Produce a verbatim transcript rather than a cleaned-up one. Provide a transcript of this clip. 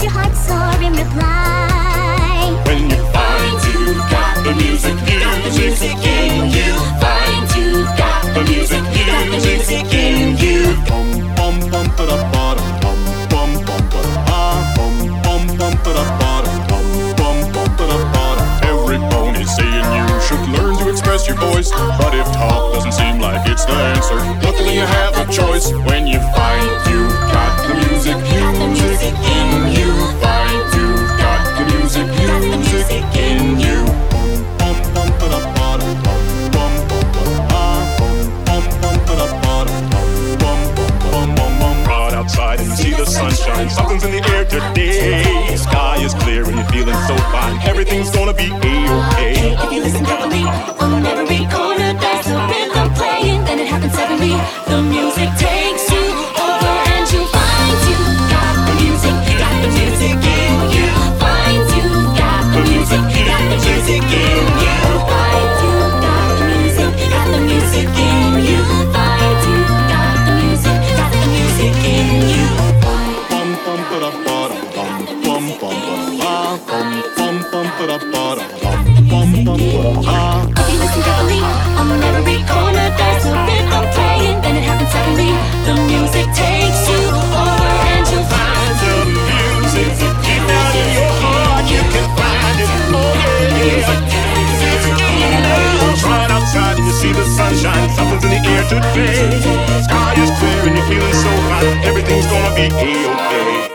your heart soar in reply. When you find you got the music, got the music in you. Find you got the music, got the music in you. Bum bum ba da ba da bum bum bum ba da bum bum bum ba da ba da bum bum bum ba da ba da. Every bone is saying you should learn to express your voice, but if talk doesn't seem like it's the answer, luckily you have a choice. When you find you got the music, music in you. Find you got the music, music in you. Bum bum ba da ba da bum bum bum ba da bum bum bum ba da ba da bum bum bum bum. Right outside and you see the sunshine. Something's in the air today. Sky is clear and you're feeling so fine. Everything's gonna be a-okay. If you listen carefully, on every corner there's a rhythm playing. Then it happens suddenly. The music takes you over and you find you got the music, got the music in you. Find you got the music, got the music in you. Find you got the music, got the music in you. Find you got the music, got the music in you. Bum bum ba da ba da bum bum bum ba da bum bum bum ba da ba da bum bum bum ba da. If you listen carefully, on every corner there's a rhythm playing. Then it happens suddenly. The music takes you over and you find The music deep down in your heart, you can find it. Oh yeah, yeah. Right outside and you see the sunshine. Something's in the air today. Sky is clear and you're feeling so fine. Everything's gonna be a-okay.